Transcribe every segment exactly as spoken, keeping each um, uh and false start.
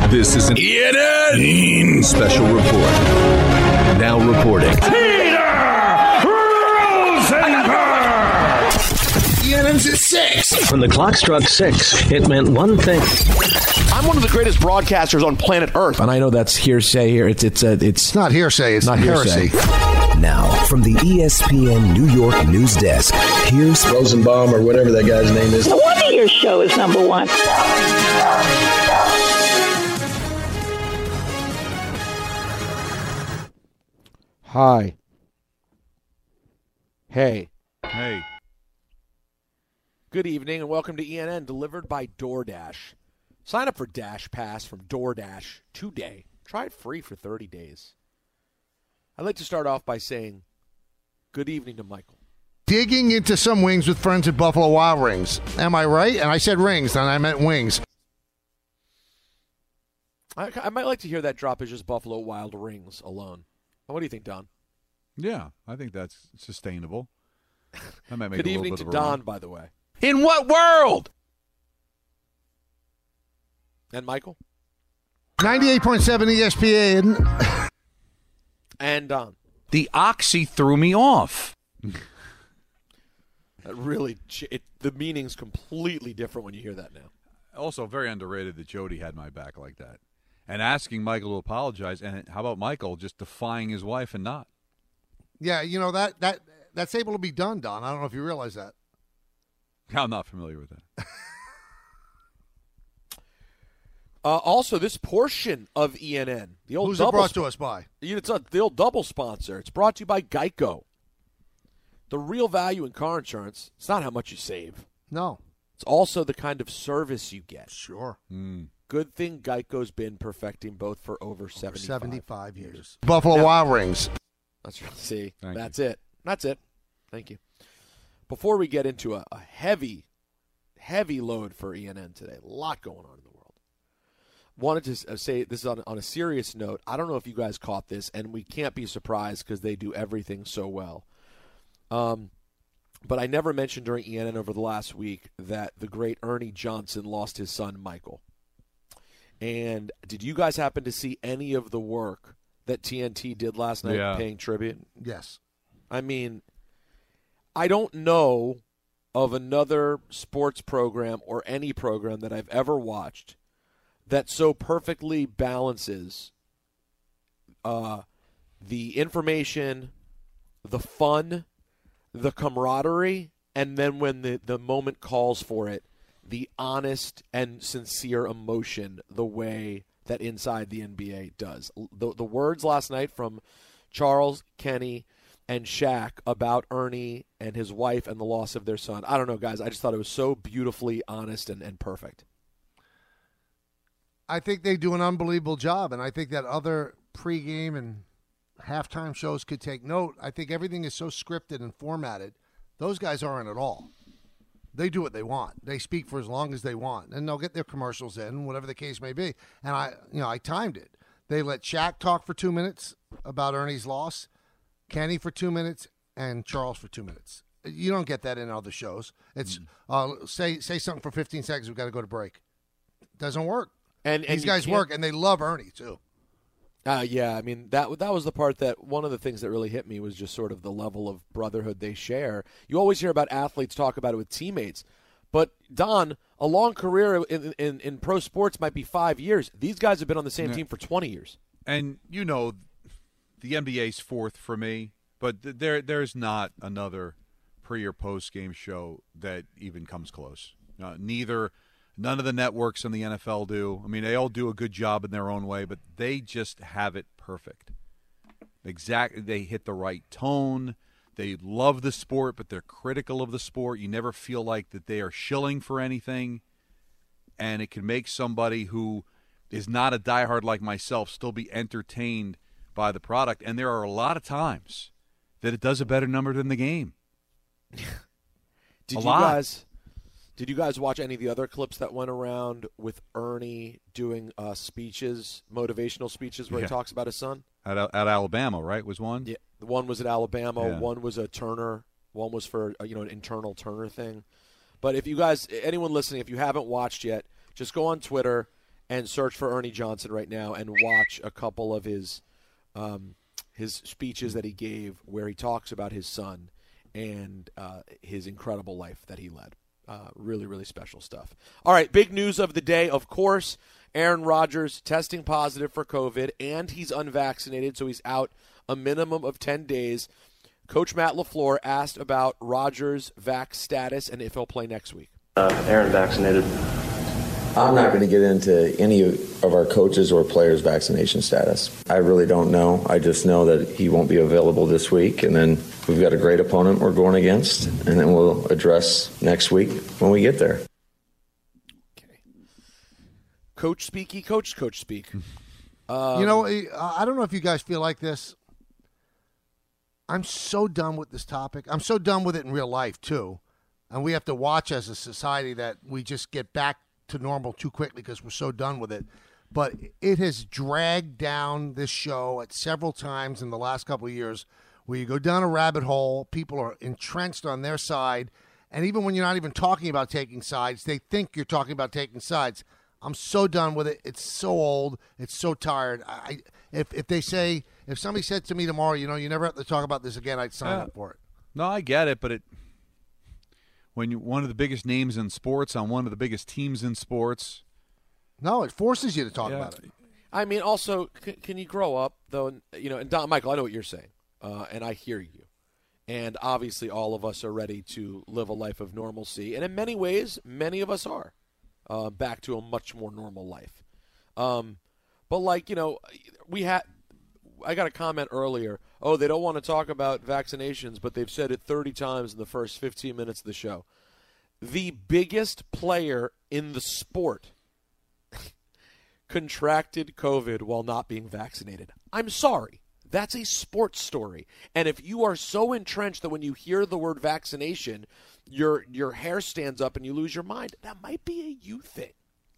This is an E N N special report. Now reporting. Peter Rosenberg! E N N's at six. When the clock struck six, it meant one thing. I'm one of the greatest broadcasters on planet Earth. And I know that's hearsay here. It's it's uh, it's, It's not hearsay. It's not heresy. hearsay. Now, from the E S P N New York news desk, here's Rosenbaum or whatever that guy's name is. No wonder your show is number one. Hi. Hey. Hey. Good evening and welcome to E N N, delivered by DoorDash. Sign up for Dash Pass from DoorDash today. Try it free for thirty days. I'd like to start off by saying good evening to Michael. Digging into some wings with friends at Buffalo Wild Wings. Am I right? And I said rings, and I meant wings. I, I might like to hear that drop as just Buffalo Wild Rings alone. What do you think, Don? Yeah, I think that's sustainable. That might make Good a little evening bit to of a Don, run. by the way. In what world? And Michael? ninety-eight point seven E S P N. And Don. The oxy threw me off. That really, it, the meaning's completely different when you hear that now. Also, very underrated that Jody had my back like that. And asking Michael to apologize, and how about Michael just defying his wife and not? Yeah, you know, that that that's able to be done, Don. I don't know if you realize that. I'm not familiar with that. Uh, also, this portion of E N N, the old Who's it double brought sp- to us by? It's a, the old double sponsor. It's brought to you by Geico. The real value in car insurance, it's not how much you save. No. It's also the kind of service you get. Sure. Mm. Good thing Geico's been perfecting both for over seventy-five, seventy-five years. Buffalo Now, Wild Wings. That's right. See, Thank that's you. it. That's it. Thank you. Before we get into a, a heavy, heavy load for E N N today, a lot going on in the world. Wanted to say this is on, on a serious note. I don't know if you guys caught this, and we can't be surprised because they do everything so well. Um, but I never mentioned during E N N over the last week that the great Ernie Johnson lost his son, Michael. And did you guys happen to see any of the work that T N T did last night Yeah. paying tribute? Yes. I mean, I don't know of another sports program or any program that I've ever watched that so perfectly balances uh, the information, the fun, the camaraderie, and then when the, the moment calls for it, the honest and sincere emotion the way that Inside the N B A does. The, the words last night from Charles, Kenny, and Shaq about Ernie and his wife and the loss of their son. I don't know, guys. I just thought it was so beautifully honest and, and perfect. I think they do an unbelievable job, and I think that other pregame and halftime shows could take note. I think everything is so scripted and formatted. Those guys aren't at all. They do what they want. They speak for as long as they want, and they'll get their commercials in, whatever the case may be. And I, you know, I timed it. They let Shaq talk for two minutes about Ernie's loss, Kenny for two minutes, and Charles for two minutes. You don't get that in other shows. It's Mm. uh, say say something for fifteen seconds. We've got to go to break. Doesn't work. And, and These guys you can't- work, and they love Ernie too. Uh, yeah, I mean, that that was the part that one of the things that really hit me was just sort of the level of brotherhood they share. You always hear about athletes talk about it with teammates. But, Don, a long career in, in, in pro sports might be five years. These guys have been on the same Yeah. team for twenty years. And, you know, the N B A's fourth for me, but th- there there's not another pre- or post-game show that even comes close. Uh, neither – None of the networks in the N F L do. I mean, they all do a good job in their own way, but they just have it perfect. Exactly. They hit the right tone. They love the sport, but they're critical of the sport. You never feel like that they are shilling for anything, and it can make somebody who is not a diehard like myself still be entertained by the product. And there are a lot of times that it does a better number than the game. Did a you lot. guys? Did you guys watch any of the other clips that went around with Ernie doing uh, speeches, motivational speeches, where Yeah. he talks about his son? At, at Alabama, right, was one? Yeah, one was at Alabama. Yeah. One was a Turner. One was for uh, you know an internal Turner thing. But if you guys, anyone listening, if you haven't watched yet, just go on Twitter and search for Ernie Johnson right now and watch a couple of his um, his speeches that he gave where he talks about his son and uh, his incredible life that he led. Uh, really, really special stuff. All right, big news of the day, of course, Aaron Rodgers testing positive for COVID, and he's unvaccinated, so he's out a minimum of ten days. Coach Matt LaFleur asked about Rodgers' vax status and if he'll play next week. Uh, Aaron vaccinated. I'm not going to get into any of our coaches or players' vaccination status. I really don't know. I just know that he won't be available this week, and then we've got a great opponent we're going against, and then we'll address next week when we get there. Okay. Coach speaky, coach, coach speak. Um, you know, I don't know if you guys feel like this. I'm so done with this topic. I'm so done with it in real life, too. And we have to watch as a society that we just get back to normal too quickly because we're so done with it. But it has dragged down this show at several times in the last couple of years where you go down a rabbit hole, people are entrenched on their side, and even when you're not even talking about taking sides, they think you're talking about taking sides. I'm so done with it. It's so old. It's so tired. I, if if they say, if somebody said to me tomorrow, you know, you never have to talk about this again, I'd sign yeah. up for it. No, I get it, but it when you're one of the biggest names in sports on one of the biggest teams in sports. No, it forces you to talk yeah. about it. I mean, also, c- can you grow up, though? And, you know, and Don, Michael, I know what you're saying, uh, and I hear you. And obviously all of us are ready to live a life of normalcy. And in many ways, many of us are uh, back to a much more normal life. Um, but, like, you know, we had – I got a comment earlier, oh, they don't want to talk about vaccinations, but they've said it thirty times in the first fifteen minutes of the show. The biggest player in the sport contracted COVID while not being vaccinated. I'm sorry. That's a sports story. And if you are so entrenched that when you hear the word vaccination, your your hair stands up and you lose your mind, that might be a you thing.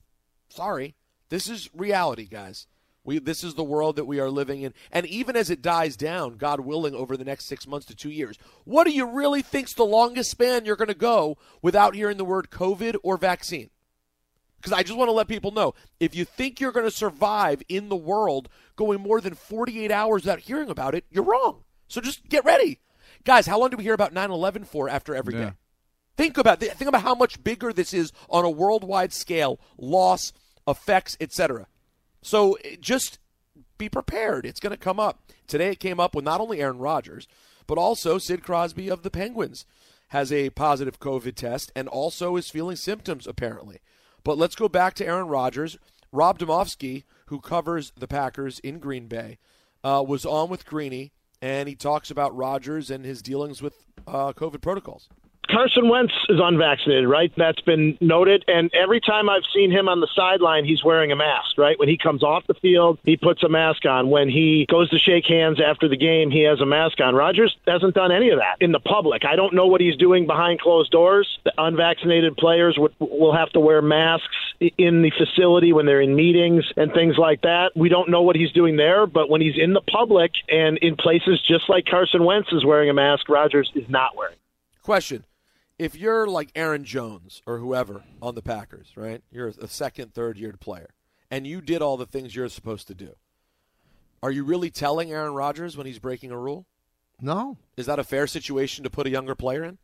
Sorry. This is reality, guys. We This is the world that we are living in. And even as it dies down, God willing, over the next six months to two years, what do you really think's the longest span you're going to go without hearing the word COVID or vaccine? Because I just want to let people know, if you think you're going to survive in the world going more than forty-eight hours without hearing about it, you're wrong. So just get ready. Guys, how long do we hear about nine eleven for after every yeah. day? Think about think about how much bigger this is on a worldwide scale, loss, effects, et cetera. So just be prepared. It's going to come up. Today it came up with not only Aaron Rodgers, but also Sid Crosby of the Penguins has a positive COVID test and also is feeling symptoms, apparently. But let's go back to Aaron Rodgers. Rob Domofsky, who covers the Packers in Green Bay, uh, was on with Greeny, and he talks about Rodgers and his dealings with uh, COVID protocols. Carson Wentz is unvaccinated, right? That's been noted. And every time I've seen him on the sideline, he's wearing a mask, right? When he comes off the field, he puts a mask on. When he goes to shake hands after the game, he has a mask on. Rodgers hasn't done any of that in the public. I don't know what he's doing behind closed doors. The unvaccinated players would, will have to wear masks in the facility when they're in meetings and things like that. We don't know what he's doing there, but when he's in the public and in places just like Carson Wentz is wearing a mask, Rodgers is not wearing. Question. If you're like Aaron Jones or whoever on the Packers, right? You're a second, third-year player, and you did all the things you're supposed to do. Are you really telling Aaron Rodgers when he's breaking a rule? No. Is that a fair situation to put a younger player in?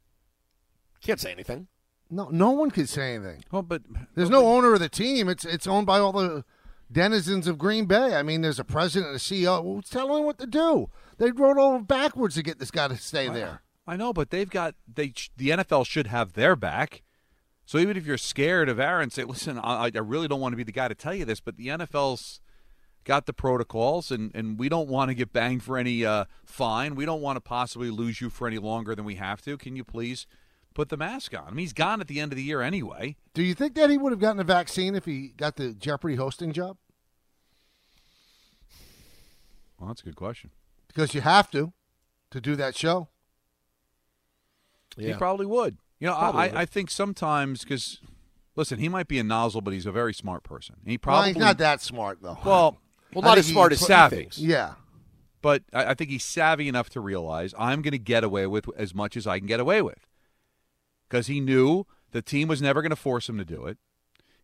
Can't say anything. No, no one can say anything. Well, but there's no owner of the team. It's it's owned by all the denizens of Green Bay. I mean, there's a president and a C E O. Who's telling him what to do? They wrote over backwards to get this guy to stay there. I know, but they've got they. The N F L should have their back. So even if you're scared of Aaron, say, listen, I, I really don't want to be the guy to tell you this, but the N F L's got the protocols, and, and we don't want to get banged for any uh, fine. We don't want to possibly lose you for any longer than we have to. Can you please put the mask on? I mean, he's gone at the end of the year anyway. Do you think that he would have gotten a vaccine if he got the Jeopardy hosting job? Well, that's a good question. Because you have to, to do that show. Yeah. He probably would. You know, I, I think sometimes because, listen, he might be a nozzle, but he's a very smart person. He probably well, he's not that smart though. Well, well, not as smart as savvy. Yeah, but I, I think he's savvy enough to realize I'm going to get away with as much as I can get away with, because he knew the team was never going to force him to do it.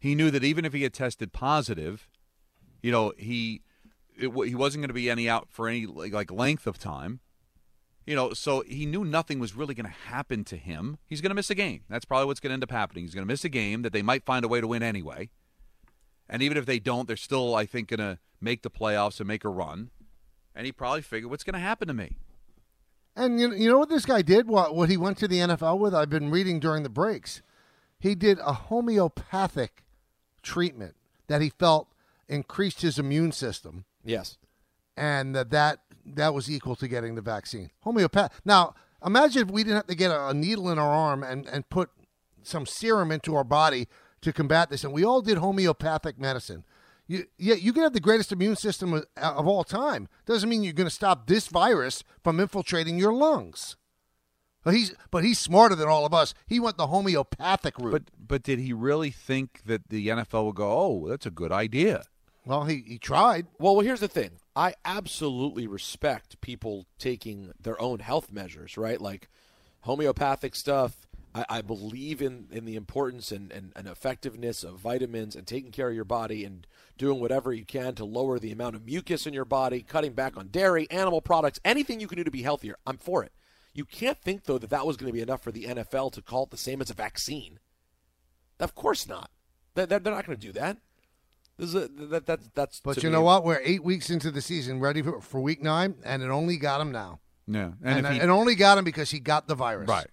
He knew that even if he had tested positive, you know, he it, he wasn't going to be any out for any like length of time. You know, so he knew nothing was really going to happen to him. He's going to miss a game. That's probably what's going to end up happening. He's going to miss a game that they might find a way to win anyway. And even if they don't, they're still, I think, going to make the playoffs and make a run. And he probably figured, what's going to happen to me? And you you know what this guy did? What what he went to the N F L with? I've been reading during the breaks. He did a homeopathic treatment that he felt increased his immune system. Yes. And that that, that was equal to getting the vaccine. Homeopath. Now, imagine if we didn't have to get a, a needle in our arm and, and put some serum into our body to combat this, and we all did homeopathic medicine. You, yeah, you can have the greatest immune system of, of all time. Doesn't mean you're going to stop this virus from infiltrating your lungs. But he's but he's smarter than all of us. He went the homeopathic route. But but did he really think that the N F L would go, oh, that's a good idea? Well, he, he tried. Well, well, here's the thing. I absolutely respect people taking their own health measures, right? Like homeopathic stuff. I, I believe in, in the importance and, and, and effectiveness of vitamins and taking care of your body and doing whatever you can to lower the amount of mucus in your body, cutting back on dairy, animal products, anything you can do to be healthier. I'm for it. You can't think, though, that that was going to be enough for the N F L to call it the same as a vaccine. Of course not. They're, they're not going to do that. This is a, that, that, that's but you know what? We're eight weeks into the season, ready for, for week nine, and it only got him now. Yeah. And, and he, it only got him because he got the virus. Right.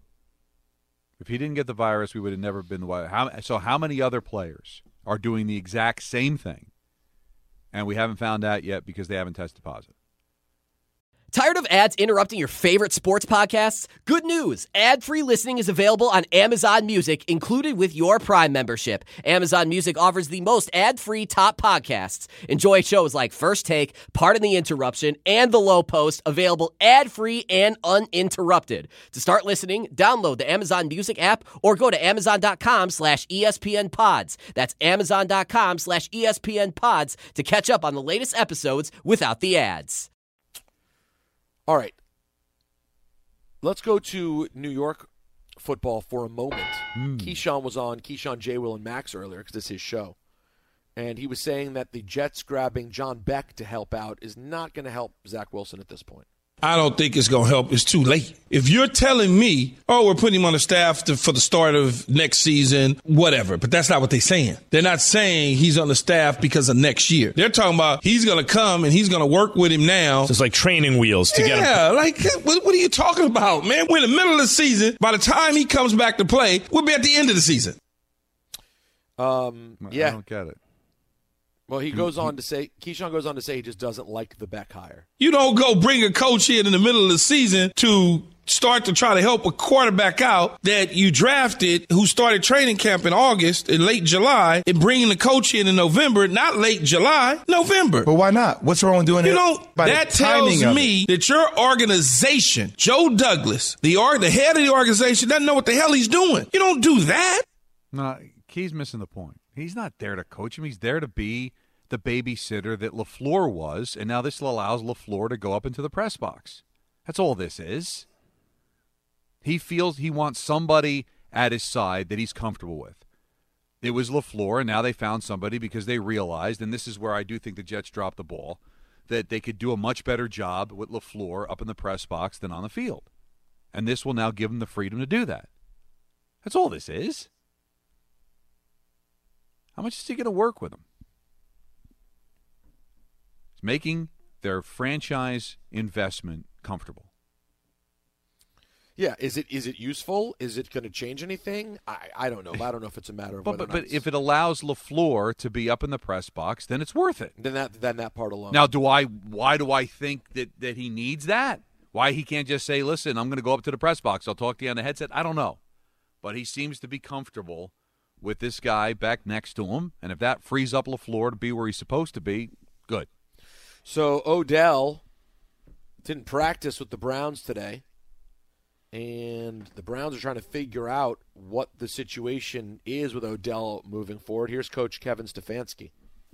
If he didn't get the virus, we would have never been the how So how many other players are doing the exact same thing, and we haven't found out yet because they haven't tested positive? Tired of ads interrupting your favorite sports podcasts? Good news! Ad-free listening is available on Amazon Music, included with your Prime membership. Amazon Music offers the most ad-free top podcasts. Enjoy shows like First Take, Pardon the Interruption, and The Low Post, available ad-free and uninterrupted. To start listening, download the Amazon Music app or go to amazon.com slash ESPN pods. That's amazon.com slash ESPN pods to catch up on the latest episodes without the ads. All right. Let's go to New York football for a moment. Mm. Keyshawn was on Keyshawn, J. Will, and Max earlier because it's his show. And he was saying that the Jets grabbing John Beck to help out is not going to help Zach Wilson at this point. I don't think it's going to help. It's too late. If you're telling me, oh, we're putting him on the staff to, for the start of next season, whatever. But that's not what they're saying. They're not saying he's on the staff because of next year. They're talking about he's going to come and he's going to work with him now. So it's like training wheels to yeah, get him. Yeah, like, what, what are you talking about, man? We're in the middle of the season. By the time he comes back to play, we'll be at the end of the season. Um, yeah. I don't get it. Well, he goes on to say, Keyshawn goes on to say he just doesn't like the Beck hire. You don't go bring a coach in in the middle of the season to start to try to help a quarterback out that you drafted who started training camp in August in late July and bringing the coach in in November, not late July, November. But why not? What's wrong with doing you it? You know, that tells me that your organization, Joe Douglas, the, or, the head of the organization, doesn't know what the hell he's doing. You don't do that. No, Key's missing the point. He's not there to coach him. He's there to be the babysitter that LaFleur was, and now this allows LaFleur to go up into the press box. That's all this is. He feels he wants somebody at his side that he's comfortable with. It was LaFleur, and now they found somebody because they realized, and this is where I do think the Jets dropped the ball, that they could do a much better job with LaFleur up in the press box than on the field. And this will now give them the freedom to do that. That's all this is. How much is he going to work with them? It's making their franchise investment comfortable. Yeah, is it is it useful? Is it going to change anything? I, I don't know. I don't know if it's a matter of but, whether but, or not but if it allows LaFleur to be up in the press box, then it's worth it. Then that then that part alone. Now, do I? Why do I think that, that he needs that? Why he can't just say, listen, I'm going to go up to the press box. I'll talk to you on the headset. I don't know. But he seems to be comfortable with this guy back next to him, and if that frees up LaFleur to be where he's supposed to be, good. So Odell didn't practice with the Browns today, and the Browns are trying to figure out what the situation is with Odell moving forward. Here's Coach Kevin Stefanski.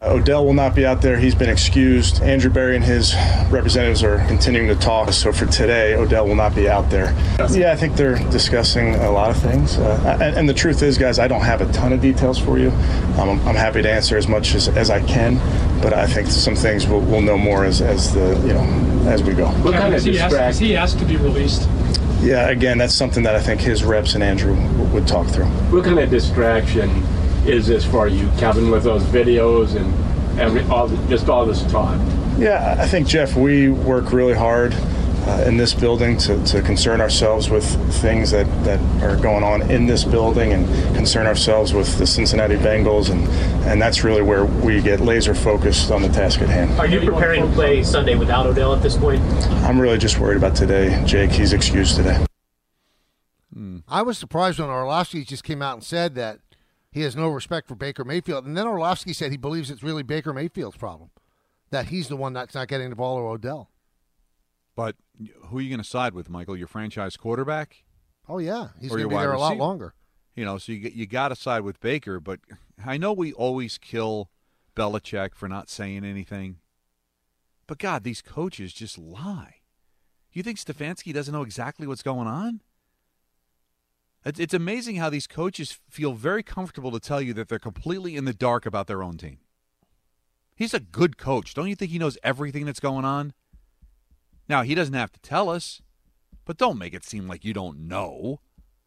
Odell will not be out there. He's been excused. Andrew Berry and his representatives are continuing to talk. So for today, Odell will not be out there. Yeah, I think they're discussing a lot of things. Uh, and, and the truth is, guys, I don't have a ton of details for you. Um, I'm happy to answer as much as, as I can, but I think some things we'll, we'll know more as, as the you know as we go. What kind of distract? Is he asked to be released? Yeah, again, that's something that I think his reps and Andrew would talk through. What kind of distraction is this for you, Kevin, with those videos and every, all the, just all this talk? Yeah, I think, Jeff, we work really hard uh, in this building to, to concern ourselves with things that, that are going on in this building and concern ourselves with the Cincinnati Bengals, and, and that's really where we get laser focused on the task at hand. Are you preparing to play Sunday without Odell at this point? I'm really just worried about today, Jake. He's excused today. Hmm. I was surprised when Orlovsky just came out and said that he has no respect for Baker Mayfield. And then Orlovsky said he believes it's really Baker Mayfield's problem, that he's the one that's not getting the ball, or Odell. But who are you going to side with, Michael? Your franchise quarterback? Oh, yeah. He's Or going to your be wide there a lot receiver? longer. You know, so you you got to side with Baker. But I know we always kill Belichick for not saying anything. But, God, these coaches just lie. You think Stefanski doesn't know exactly what's going on? It's, it's amazing how these coaches feel very comfortable to tell you that they're completely in the dark about their own team. He's a good coach. Don't you think he knows everything that's going on? Now, he doesn't have to tell us, but don't make it seem like you don't know.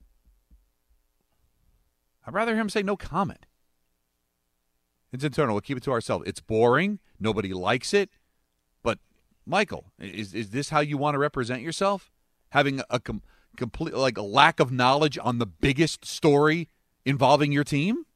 I'd rather hear him say no comment. It's internal. We'll keep it to ourselves. It's boring. Nobody likes it. But, Michael, is is this how you want to represent yourself? Having a com- complete like a lack of knowledge on the biggest story involving your team?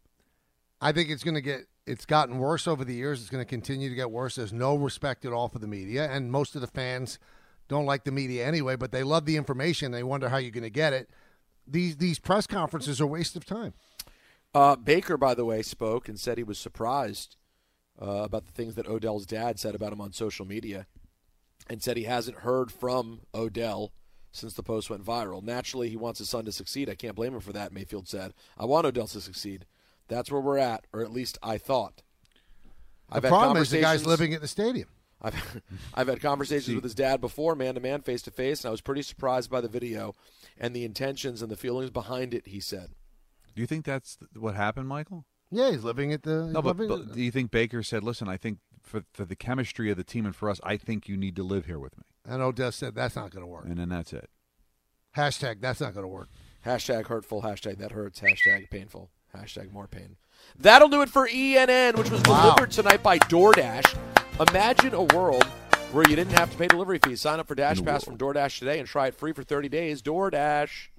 I think it's going to get it's gotten worse over the years. It's going to continue to get worse. There's no respect at all for the media, and most of the fans don't like the media anyway, but they love the information. They wonder how you're going to get it. These these press conferences are a waste of time. Uh, Baker, by the way, spoke and said he was surprised uh, about the things that Odell's dad said about him on social media, and said he hasn't heard from Odell since the post went viral. Naturally, he wants his son to succeed. I can't blame him for that, Mayfield said. I want Odell to succeed. That's where we're at, or at least I thought. The I've had problem is the guy's living at the stadium. I've, I've had conversations with his dad before, man-to-man, face-to-face, and I was pretty surprised by the video and the intentions and the feelings behind it, he said. Do you think that's what happened, Michael? Yeah, he's living at the... No, but, living but do you think Baker said, listen, I think for, for the chemistry of the team and for us, I think you need to live here with me. And Odell said that's not going to work. And then that's it. Hashtag that's not going to work. Hashtag hurtful, hashtag that hurts, hashtag painful, hashtag more pain. That'll do it for E N N, which was Wow. delivered tonight by DoorDash. Imagine a world where you didn't have to pay delivery fees. Sign up for Dash Pass from DoorDash today and try it free for thirty days. DoorDash.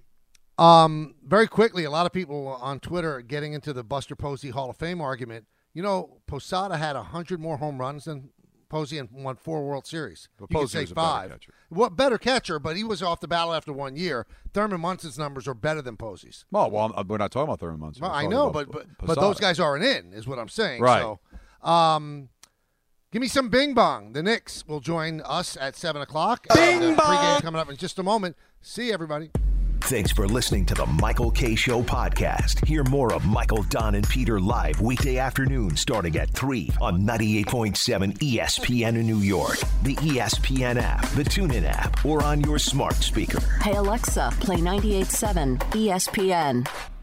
Um, very quickly, a lot of people on Twitter are getting into the Buster Posey Hall of Fame argument. You know, Posada had one hundred more home runs than Posey and won four World Series. But you could Posey say was a better five. catcher. What better catcher, but he was off the battle after one year. Thurman Munson's numbers are better than Posey's. Well, well I'm, we're not talking about Thurman Munson. Well, We're I talking know, about but but, but Posada. those guys aren't in, is what I'm saying. Right. So, um, give me some Bing Bong. The Knicks will join us at seven o'clock. Bing uh, the Bong! pregame coming up in just a moment. See you, everybody. Thanks for listening to the Michael K. Show podcast. Hear more of Michael, Don, and Peter live weekday afternoon starting at three on ninety-eight point seven E S P N in New York, the E S P N app, the TuneIn app, or on your smart speaker. Hey, Alexa, play ninety-eight point seven E S P N.